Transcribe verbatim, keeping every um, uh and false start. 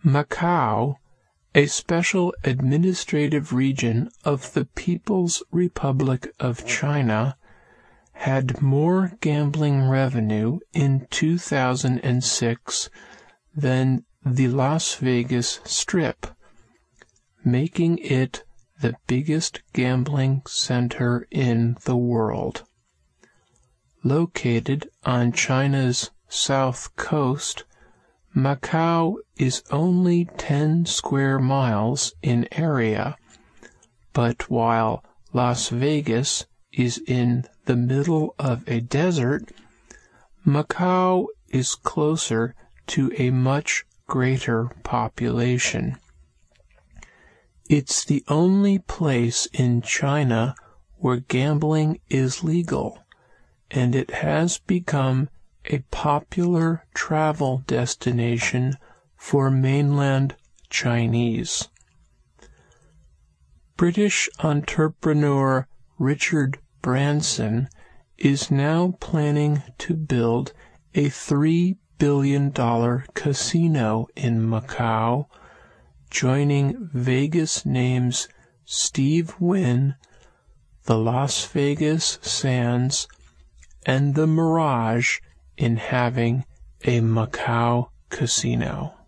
Macau, a special administrative region of the People's Republic of China, had more gambling revenue in two thousand six than the Las Vegas Strip, making it the biggest gambling center in the world. Located on China's south coast, Macau is only ten square miles in area, but while Las Vegas is in the middle of a desert, Macau is closer to a much greater population. It's the only place in China where gambling is legal, and it has become a popular travel destination for mainland Chinese. British entrepreneur Richard Branson is now planning to build a three billion dollars casino in Macau, joining Vegas names Steve Wynn, the Las Vegas Sands, and the Mirage in having a Macau casino.